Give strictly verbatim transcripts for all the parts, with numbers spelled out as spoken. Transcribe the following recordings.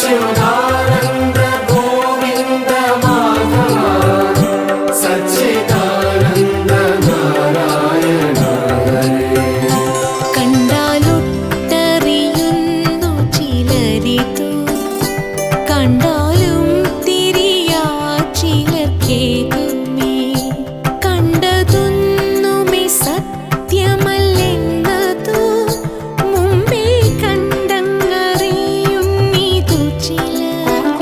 अच्युतानन्द गोविन्द माधव सच्चिदानन्द नारायण हरे കണ്ടാലൊട്ടറിയുന്നു ചിലരിതു കണ്ടാലും തിരിയാ ചിലർക്കേകുമേ കണ്ടതൊന്നുമേ സത്യമല്ലെന്നതു മുമ്പേ കണ്ടങ്ങറിയുന്നിതു ചിലർ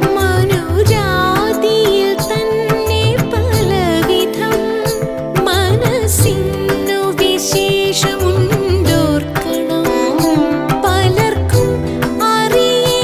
മനുജാതിയിൽ തന്നെ പലവിധം മനസ്സിന്നു വിശേഷമുണ്ടോർക്കണം പലർക്കും അറിയേ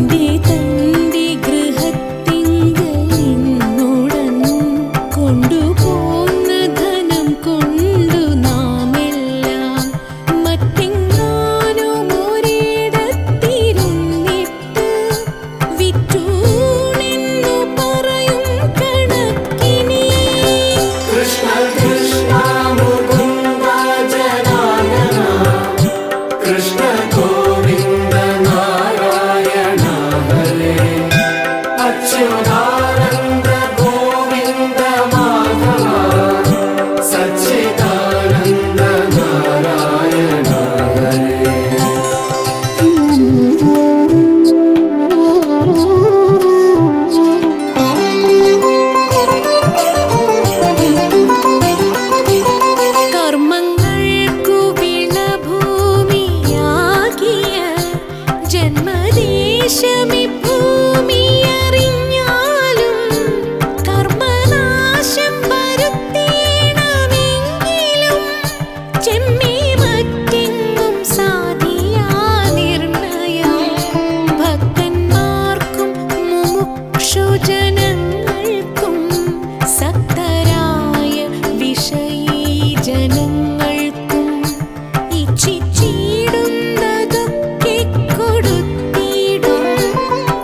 തന്റെ തന്റെ ഗൃഹത്തിങ്കൽ നിന്നുടൻ കൊണ്ടുപോന്ന ധനം കൊണ്ടു നാമെല്ലാം മറ്റെങ്ങാനും ഒരിടത്തിരുന്നിട്ട് വിറ്റൂണെന്നു പറയും കണക്കിനി കൃഷ്ണ കൃഷ്ണ മുകുന്ദ ജനാർദ്ദന കൃഷ്ണ ഗോവിന്ദ നാരായണ ഹരേ അച്യുതാനന്ദ ഗോവിന്ദ മാധവ സച്ചിദാനന്ദ നാരായണ ഹരേ കർമ്മങ്ങൾക്കു വിളഭൂമിയാകിയ ജന്മദേശമി ഭൂമിയറിഞ്ഞാലും കർമ്മനാശം വരുത്തേണമെങ്കിലും ചെമ്മീ മറ്റെങ്ങും സാധിയാ നിർണയം ഭക്തന്മാർക്കും മുമുക്ഷുജനങ്ങൾക്കും സക്തരായ വിഷയീ ജനങ്ങൾക്കും ഇച്ഛിച്ചിടുന്നതൊക്കെ കൊടുത്തിടും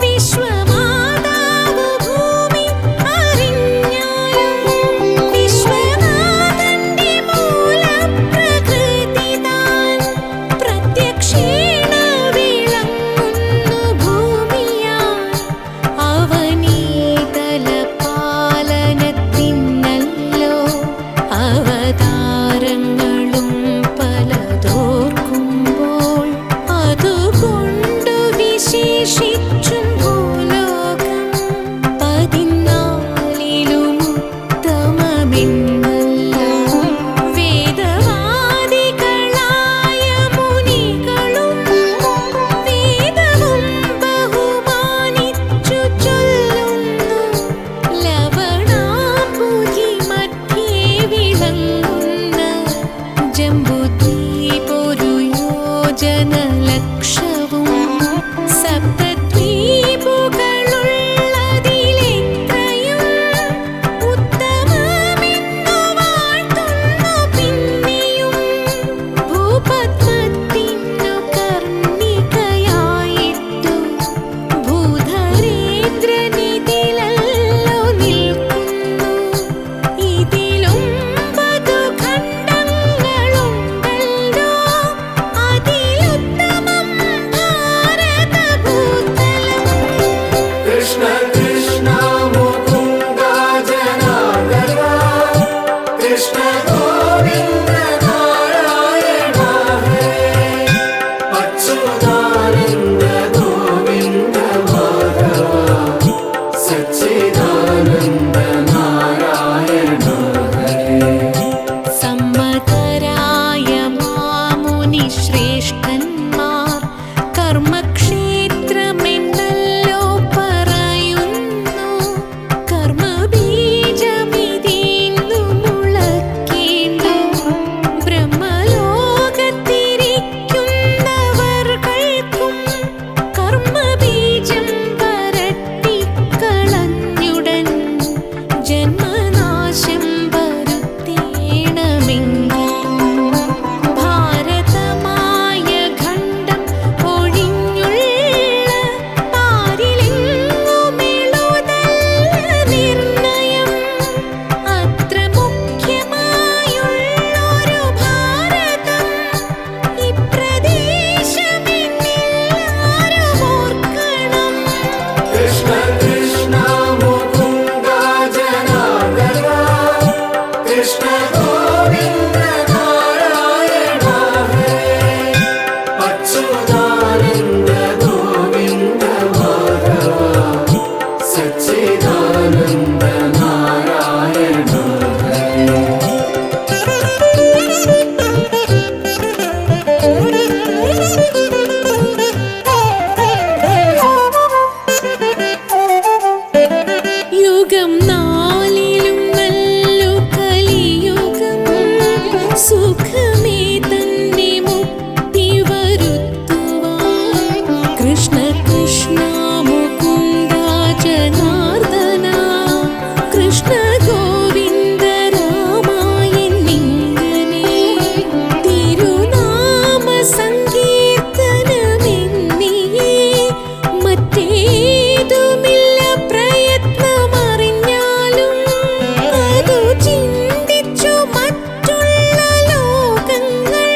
ഏതുമില്ല പ്രയത്നമറിഞ്ഞാലും അതു ചിന്തിച്ചു മറ്റുള്ള ലോകങ്ങൾ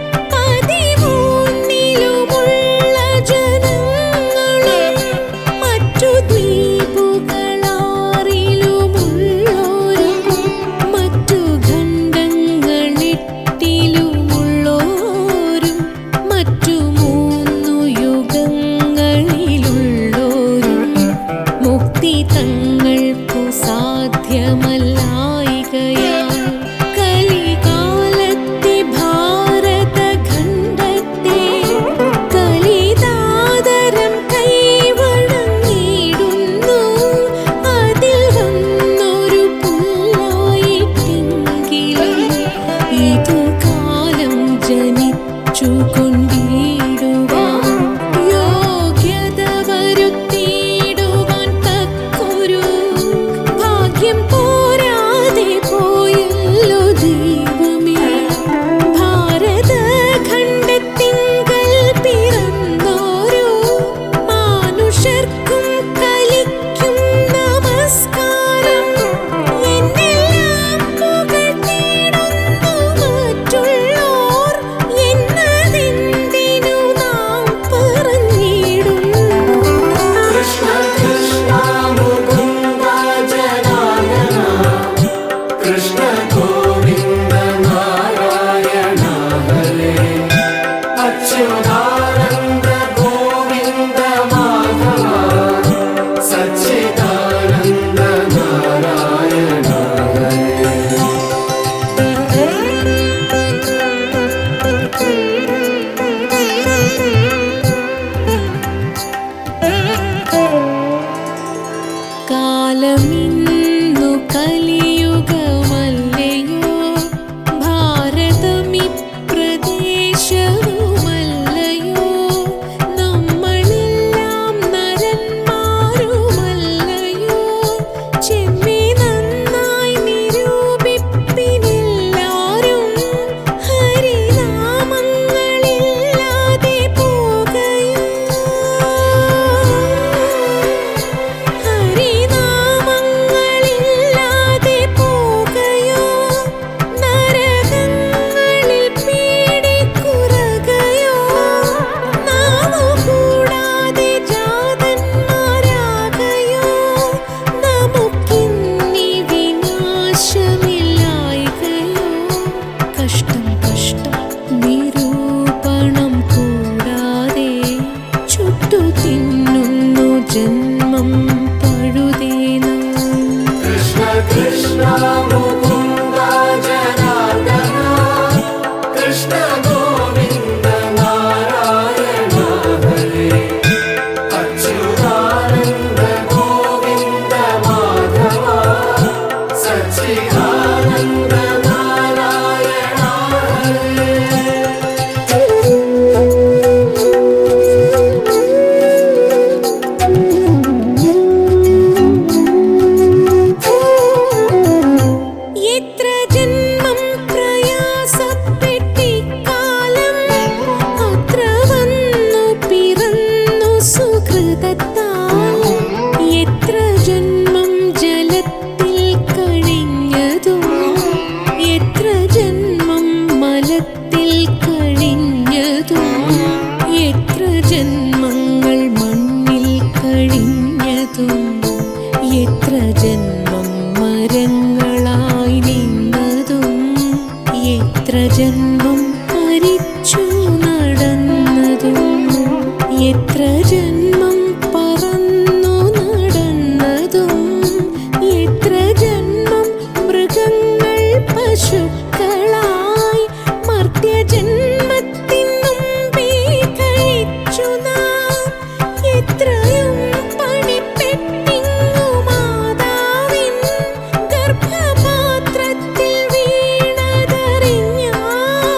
പതിമൂന്നിലുമുള്ള ജനങ്ങളും മറ്റു ദ്വീപുകളാറിലുമുള്ളോരും മറ്റു ഖണ്ഡങ്ങളെട്ടിലുമുള്ളോരും മറ്റു മൂന്നു യുഗങ്ങളിലുള്ളോരും മുക്തി തങ്ങൾക്കു സാധ്യമല്ലായികയാൽ കലികാലത്തെ ഭാരതഖണ്ഡത്തെ കലിതാദരം കൈവണങ്ങിടുന്നു. അതിൽ വന്നൊരു പുല്ലായിട്ടെങ്കിലും ഇതു കാലം ജനിച്ചുകൊണ്ടിടുവാൻ യോഗ്യത വരുത്തിയിടുവാൻ തക്കൊരു ഭാഗ്യം പോരാതെ പോയല്ലോ ദൈവമേ. ഭാരതഖണ്ഡത്തിങ്കൽ പിറന്നോരോ മാനുഷർക്കും കലിക്കും നമസ്കാരം. എന്നെല്ലാം പുകഴ്ത്തിയിടുന്നു മറ്റുള്ളോർ എന്നതെന്തിനു നാം പറഞ്ഞിടുന്നു. കൃഷ്ണ കൃഷ്ണ മുകുന്ദ ജനാർദ്ദന കൃഷ്ണ ഗോവിന്ദ നാരായണ ഹരേ അച്യുതാനന്ദ ഗോവിന്ദ മാധവ സച്ചിദാനന്ദ നാരായണ ഹരേ. കാലമിന്നു കലിയുഗമല്ലയോ, ഭാരതമി പ്രദേശവുമല്ലയോ, നമ്മളെല്ലാം നരന്മാരുമല്ലയോ. ചെമ്മി നന്നായി നിരൂപിപ്പിനെല്ലാരും ഹരിനാമങ്ങളില്ലാതെ പോകയോ, ഹരിനാമങ്ങളില്ലാതെ പോകയോ, നരകങ്ങളിൽ പീഡിക്കുറകയോ, നാമുകൂടാതെ ജാതന്മാരാകയോ, നമുക്കിന്നി വിനാശമില്ലായികയോ. കഷ്ടം കഷ്ടം നിരൂപണം കൂടാതെ ചുട്ടു തിന്നുന്നു ജന്മം പഴുതേന. കൃഷ്ണ കൃഷ്ണ മുകുന്ദ ജനാർദ്ദന കൃഷ്ണ ഗോവിന്ദ നാരായണ ഹരേ അച്യുതാനന്ദ ഗോവിന്ദ മാധവ സച്ചിദാനന്ദ നാരായണ ഹരേ. എത്ര ജന്മം പ്രയാസപ്പെട്ടിക്കാലം അത്ര വന്നു പിറന്നു സുഹൃതത്താൽ. എത്ര ജന്മം ജലത്തിൽ കഴിഞ്ഞതും എത്ര ജന്മം മലത്തിൽ കഴിഞ്ഞതും എത്ര ജന്മങ്ങൾ മണ്ണിൽ കഴിഞ്ഞതും എത്ര ജന്മം മരങ്ങളായി നിന്നതും എത്ര ജന്മം മരിച്ചു നടന്നതും എത്ര ജന്മം പറന്നു നടന്നതും എത്ര ജന്മം മൃഗങ്ങൾ പശുക്കളായി മർത്യജന്മത്തിൻ മുമ്പേ കഴിച്ചു നാം. എത്രയും പണിപ്പെട്ടിങ്ങു മാതാവിൻ ഗർഭപാത്രത്തിൽ വീണതറിഞ്ഞാൽ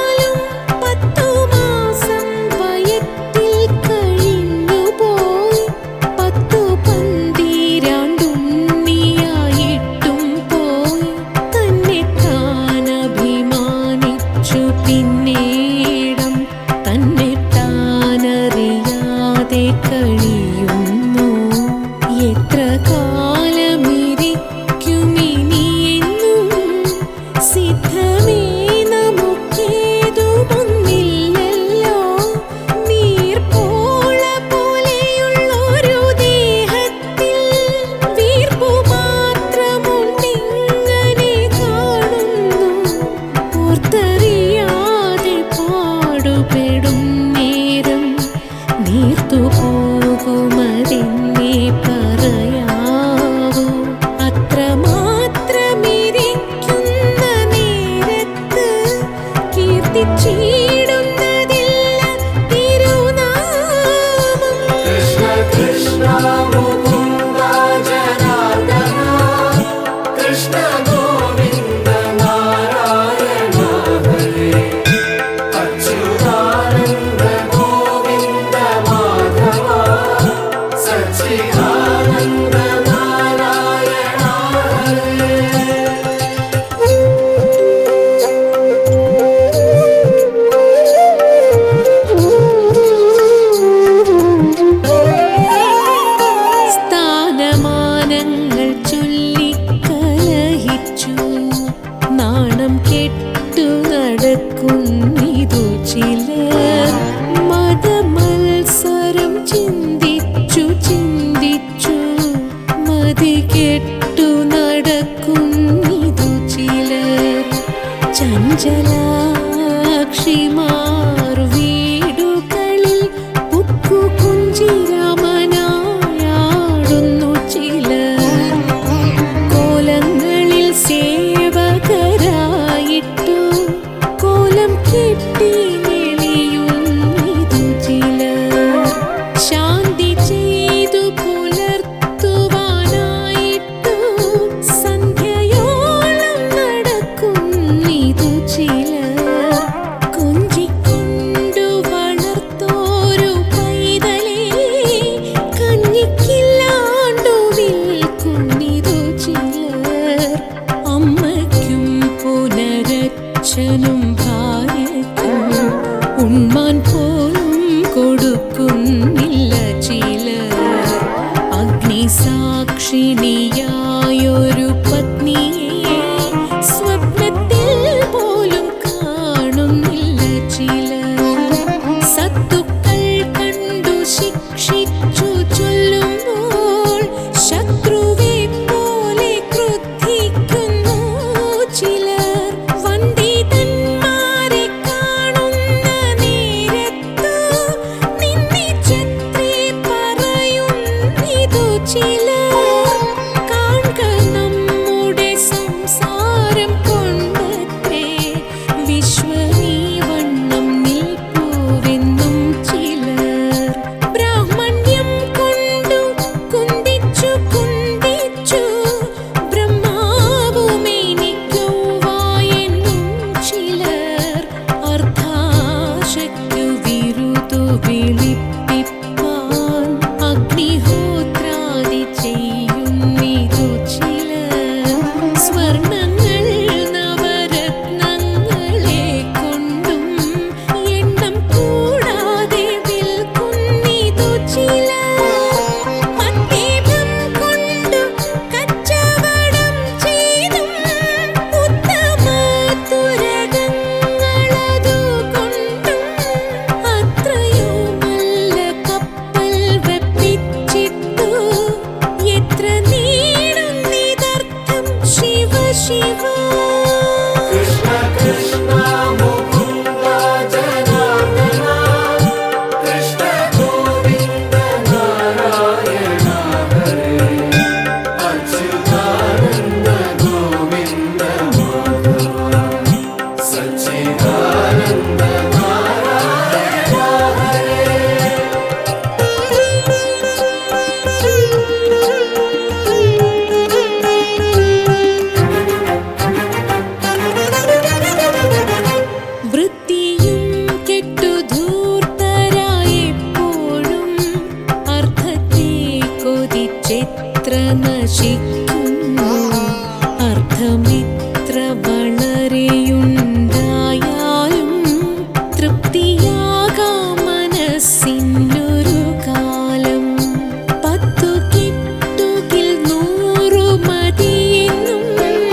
സച്ചിദാനന്ദ നാരായണ ഹരേ. സ്ഥാനമാനങ്ങൾ ചൊല്ലിക്കലഹിച്ചു നാണം കെട്ടു നടക്കുന്നിതു ചിലർ. മതമത്സരം ചിന്തിച്ചു ചിന്തിച്ചു മതി കെട്ടു നടക്കുന്നിതു ചിലർ. ചഞ്ചലാക്ഷിമാർ വീടുകളിൽ പുക്കു കുഞ്ചിരാമനായാടുന്നു ചിലർ. കോലങ്ങളിൽ സേവകരായിട്ടു കോലം കെട്ടി നെളിയുന്നിതു ചിലർ. ശാന്തി ചെയ്തു പുലർത്തുവാനായിട്ടു സന്ധ്യയോളം നടക്കുന്നിതു ചിലർ. കൊഞ്ചിക്കൊണ്ടു വളർത്തോരു പൈതലേ കഞ്ഞിക്കില്ലാണ്ടു വിൽക്കുന്നിതു ചിലർ. അമ്മയ്ക്കും പുനരച്ഛനും ഭാര്യയ്ക്കും ഉണ്മാൻ പോലും കൊടുക്കുന്നില്ല ചിലർ. അഗ്നിസാക്ഷിണിയായൊരു പത്നിയെ സ്വപ്നത്തിൽ പോലും കാണുന്നില്ല ചിലർ. സത്തുക്കൾ കണ്ടു ശിക്ഷിച്ചു ചൊല്ലുമ്പോൾ ശത്രുവെ പോലെ ക്രുദ്ധിക്കുന്നു ചിലർ. വന്ദിതന്മാരെ കാണുന്ന നേരത്തു നിന്ദിച്ചത്രേ പറയുന്നിതു ചിലർ. കാൺക നമ്മുടെ സംസാരം കൊണ്ടത്രേ വിശ്വമീ വണ്ണം നിൽപ്പുവെന്നും ചിലർ. ബ്രാഹ്മണ്യം കൊണ്ടു കുന്തിച്ചു കുന്തിച്ചു ബ്രഹ്മാവുമെനിക്കൊവ്വായെന്നും ചിലർ. അർദ്ധാശയ്ക്കു വിരുതു വിളിപ്പിപ്പാൻ അഗ്നിഹോത്രാദി ചെയ്യുന്നിതു ചിലർ. സ്വർണങ്ങൾ നവരത്നങ്ങളെ കൊണ്ടും എണ്ണം കൂടാതെ വിൽക്കുന്നിതു ചിലർ. മദ്യപം കൊണ്ടു കച്ചവടം ചെയ്തും ഉത്തമ തുരകങ്ങളതു കൊണ്ടും അത്രയുമല്ല കപ്പൽ വെപ്പിച്ചിട്ടു എത്ര നീടുന്നിതർത്ഥം ശിവ ശിവ. കൃഷ്ണ കൃഷ്ണ മുകുന്ദ ജനാർദ്ദന കൃഷ്ണ ഗോവിന്ദ നാരായണ ഹരേ. അച്യുതാനന്ദ ഗോവിന്ദ മാധവ സച്ചിദാനന്ദ നാരായണ ഹരേ. വൃത്തിയും കെട്ടു ധൂർത്തരായെപ്പോഴും അർത്ഥത്തെ കൊതിച്ചെത്ര നശിക്കുന്നു. അർത്ഥമിത്ര വളരെയുണ്ടായാലും തൃപ്തിയാകാം മനസ്സിനൊരു കാലം. പത്തു കിട്ടുകിൽ നൂറു മതിയെന്നും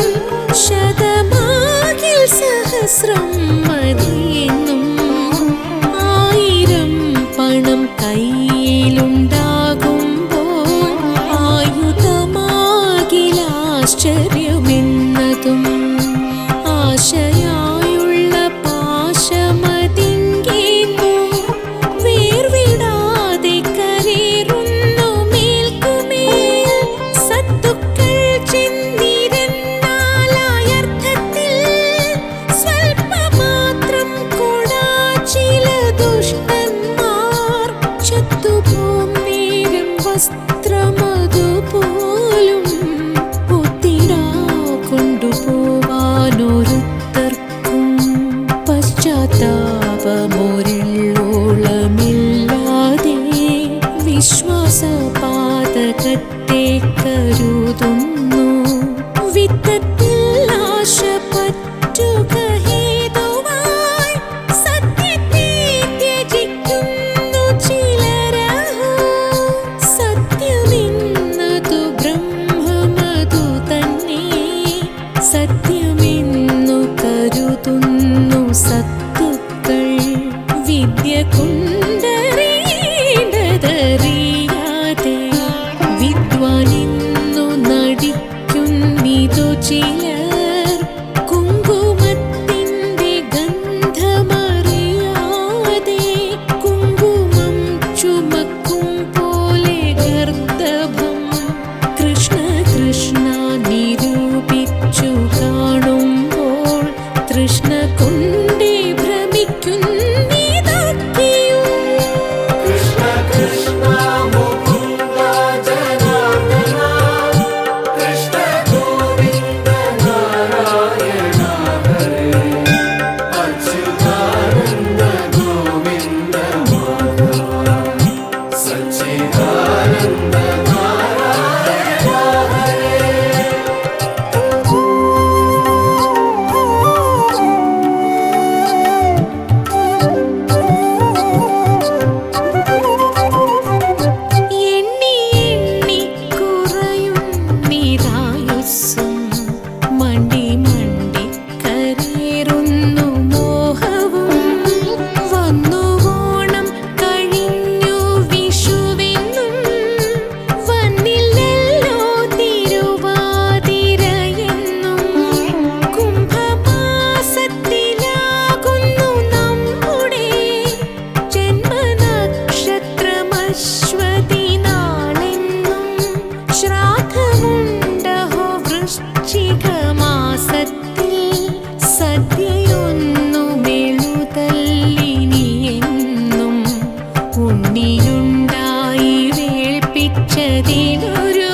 ശതമാകിൽ സഹസ്രം മതിയെന്നും ആയിരം പണം കയ്യിലുണ്ടാകുമ്പോൾ ആയുധമാകിലാശ്ചര്യമെന്നതും. ആശയായുള്ള പാശമതിങ്കേന്നു വേർവിടാതെ കരേറുന്നു മേൽക്കുമേൽ. സത്തുക്കൾ ചെന്നിരുന്നാലായർത്ഥത്തിൽ സ്വൽപ്പമാത്രം കൊടാ ചില ദുഷ്ടന്മാർ ചത്തുപോം നേരം വസ്ത്രമതുപോലും ഒത്തിടാ കൊണ്ടുപോവാനൊരുത്തർക്കും പശ്ചാത്താപമൊരുള്ളോളമില്ലാതെ വിശ്വാസപാതക ലോകത്തെ കരുതുന്നു. വിത്തത്തിൽ ആശ പറ്റുക ഹേതുവായി സത്യത്തെ ത്യജിക്കുന്നു ചിലരഹോ. സത്യമെന്നതു ബ്രഹ്മമതു തന്നെ, സത്യമെന്നു കരുതുന്നു സത്തുക്കൾ. വിദ്യ കൊണ്ടറിയേണ്ടതറിയാതെ വിദ്വാനെന്നു നടിക്കുന്നിതു ചിലർ. കുങ്കുമത്തിൻ്റെ ഗന്ധമറിയാതെ കുങ്കുമം ചുമക്കും പോലെ ഗർദഭം. കൃഷ്ണ കൃഷ്ണ നിരൂപിച്ചു കാണുമ്പോൾ തൃഷ്ണ കൊണ്ടേ ഭ്രമിക്കുന്നിതൊക്കെയും. കൃഷ്ണ കൃഷ്ണ മുകുന്ദ ജനാർദ്ദന കൃഷ്ണ ഗോവിന്ദ നാരായണ ഹരേ അച്യുതാനന്ദ ഗോവിന്ദ മാധവ സച്ചിദാനന്ദ നാരായണ ഹരേ. എണ്ണി എണ്ണി കുറയുന്നിതായുസ്സും മണ്ടി മണ്ടി കരേറുന്നു മോഹവും. വന്നു ഓണം കഴിഞ്ഞു വിഷുവെന്നും വന്നില്ലല്ലോ തിരുവാതിരയെന്നും. കുംഭമാസത്തിലാകുന്നു നമ്മുടെ ജന്മനക്ഷത്രമശ്വതി നാളെന്നും. ശ്രാദ്ധമുണ്ടഹോ വൃശ്ചിക മാസത്തിൽ സദ്യയൊന്നു മെഴുതല്ലിനിയെന്നും. ഉണ്ണിയുണ്ടായി വേൾപ്പിച്ചതിലൊരു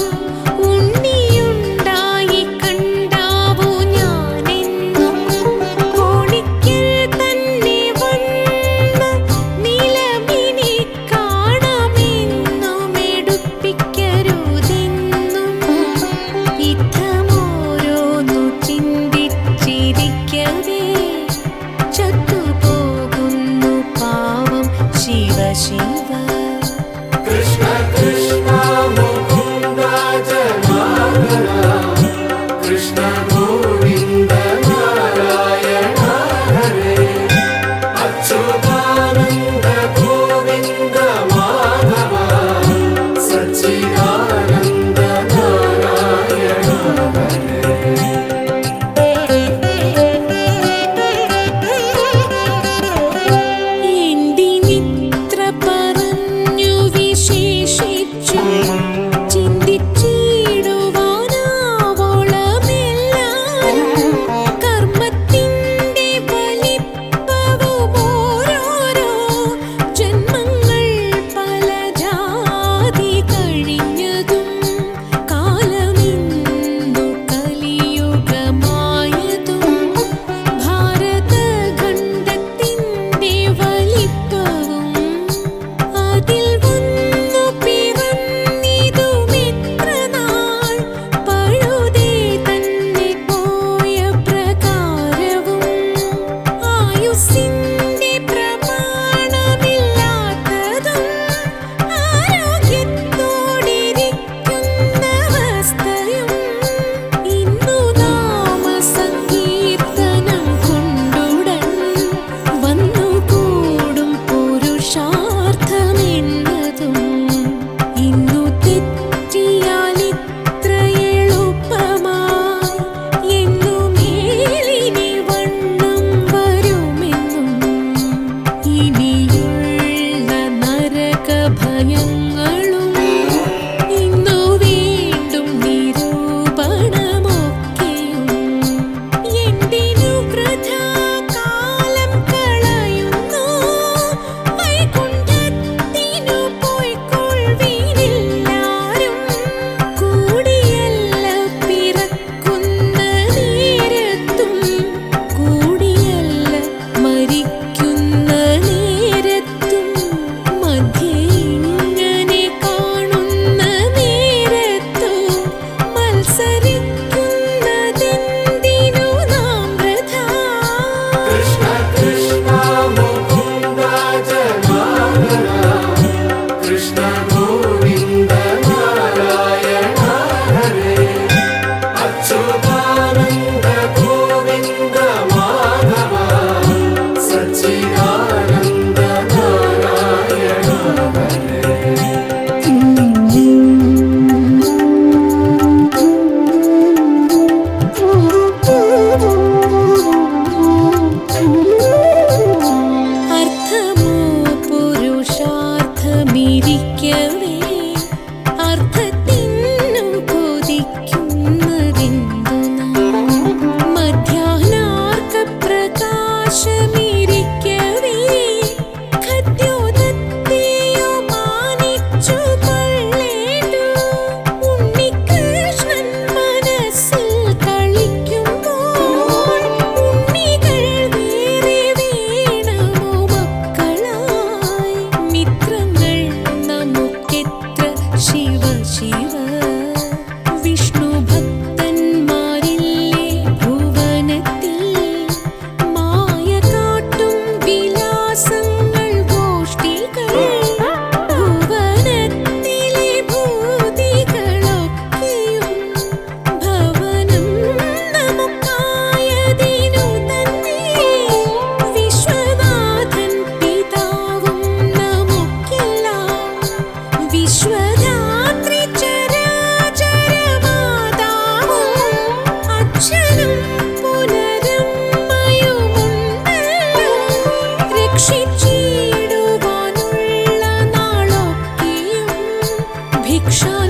ഉണ്ണിയുണ്ടായി കണ്ടാവൂ ഞാനെന്നും. കോണിക്കൽ തന്നെ വന്ന് നിലമിനി കാണാമെന്നും എടുപ്പിക്കരുതെന്നും.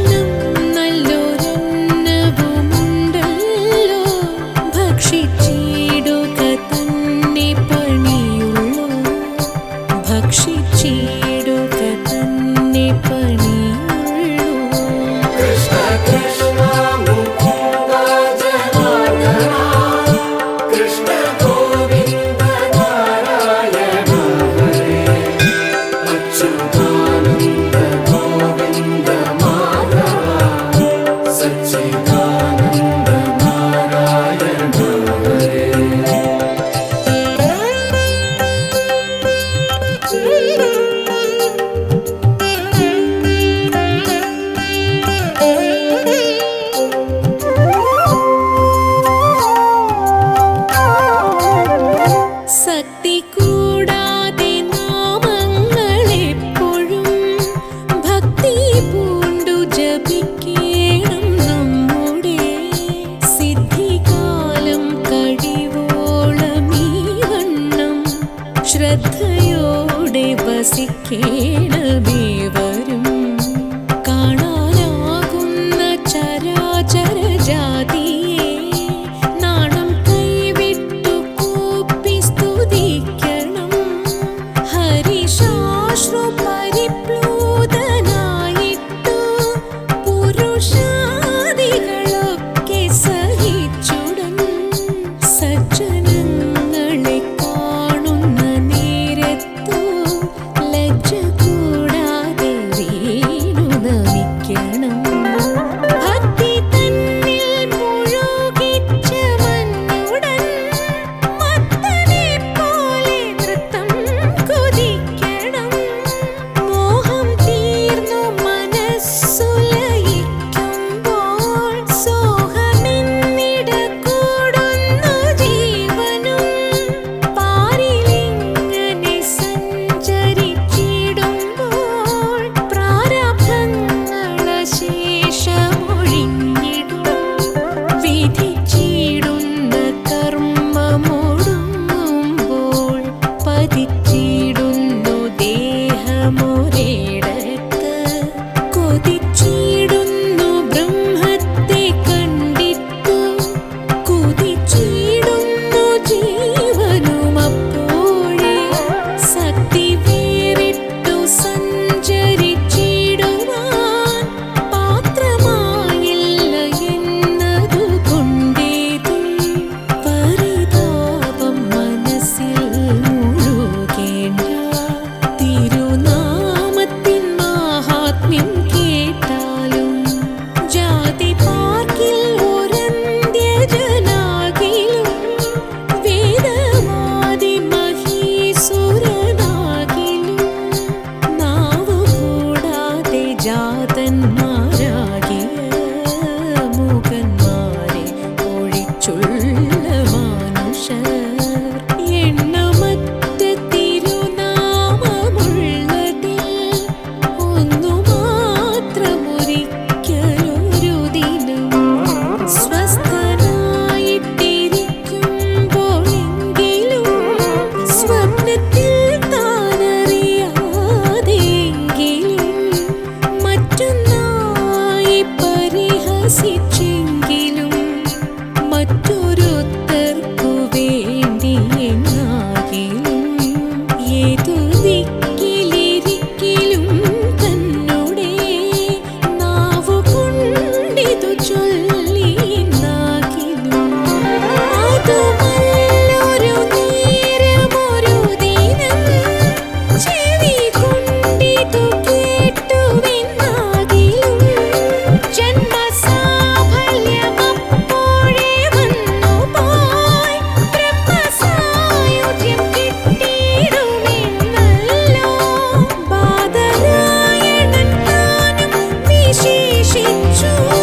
സദനം നല്ലൊരെന്നവുമുണ്ടല്ലോ, ഭക്ഷിച്ചിടുക തന്നെ പണിയുള്ളൂ, ഭക്ഷിച്ചിടുക തന്നെ പണിയുള്ളൂ. കൃഷ്ണ കൃഷ്ണ മുകുന്ദ ജനാർദ്ദന കൃഷ്ണ ഗോവിന്ദ നാരായണ ഹരേ അച്യുതാനന്ദ ഗോവിന്ദ മാധവ സച്ചിദാനന്ദ നാരായണ ഹരേ. സക്തി കൂടാതെ നാമങ്ങളെപ്പോഴും ഭക്തി പൂണ്ടു ജപിക്കേണം നമ്മുടെ, സിദ്ധികാലം കഴിവോളം ഈ വണ്ണം ശ്രദ്ധയോടെ വസിക്കേണമേവരും. കാണാനാകുന്ന ചരാചര ജാതിയെ നാണം കൈവിട്ടു കൂപ്പി സ്തുതിക്കണം. ഹരിശാശ്രു പരിപ്ലൂതനായിട്ടു പുരുഷാദികളൊക്കെ സഹിച്ചുടൻ സജ്ജനങ്ങളെ കാണുന്ന നേരത്തു ലജ്ജ കൂടാതെ വീണു നമിക്കണം. ഭക്തി തന്നിൽ മുഴുകിച്ച മന്നുടൻ മത്തനെ പോലെ നൃത്തം കുതിക്കണം. മോഹം തീർന്നു മനസ്സുലയിക്കുമ്പോൾ സോഹമെന്നിട കൂടുന്നു ജീവനും. പാരിലിങ്ങനെ സഞ്ചരിച്ചിടുമ്പോൾ പ്രാരബ്ധങ്ങള ശേഷമൊഴിഞ്ഞിടും. വിധിച്ചിടുന്ന കർമ്മമൊടുങ്ങുമ്പോൾ പതിച്ചിടുന്നു ദേഹമൊരിടത്ത്. കൊതിച്ചിടുന്നു ബ്രഹ്മത്തെ കണ്ടിട്ടു, കുതിച്ചിടുന്നു ജീവനുമപ്പോഴേ. സക്തി വേറിട്ടു സഞ്ചരിച്ചിടുവാൻ പാത്രമായില്ല എന്നതുകൊണ്ടേതും പരിതാപം മനസ്സിൽ മുഴുകേണ്ട. തിരുനാമത്തിൻ മാഹാത്മ്യം കേട്ടാലും ജാതി പാർക്കിൽ ഒരന്ത്യജനാകിലും വേദവാദി മഹീസുരനാകിലും നാവു കൂടാതെ ജാതന്മാരാകിയ മൂകന്മാരെ ഒഴിച്ചുള്ള മാനുഷർ എണ്ണമറ്റ തിരുനാമമുള്ളതിൽ ഒന്നു മാത്രമൊരിക്കലൊരു ദിനം സ്വസ്ഥനായിട്ടിരിക്കുമ്പോഴെങ്കിലും സ്വപ്നത്തിൽ താനറിയാതെങ്കിലും മറ്റൊന്നായി പരിഹസിച്ചെങ്കിലും മറ്റൊരുത്തർക്കു വേണ്ടിയെന്നാകിലും ഏതു ദിക്കിലിരിക്കിലും തന്നോടെ നാവു കൊണ്ടിതു ചൊല്ലിയെന്നാകിലും അതുമല്ലൊരു നേരമൊരു ദിനം ചെവി കൊണ്ടിതു കേട്ടുവെന്നാകിലും ജന്മസാഫല്യമപ്പോഴേ വന്നു പോയി ബ്രഹ്മസായുജ്യം കിട്ടിയിടുമെന്നല്ലോ. ബാദരായണൻ താനും വിശേഷിച്ചു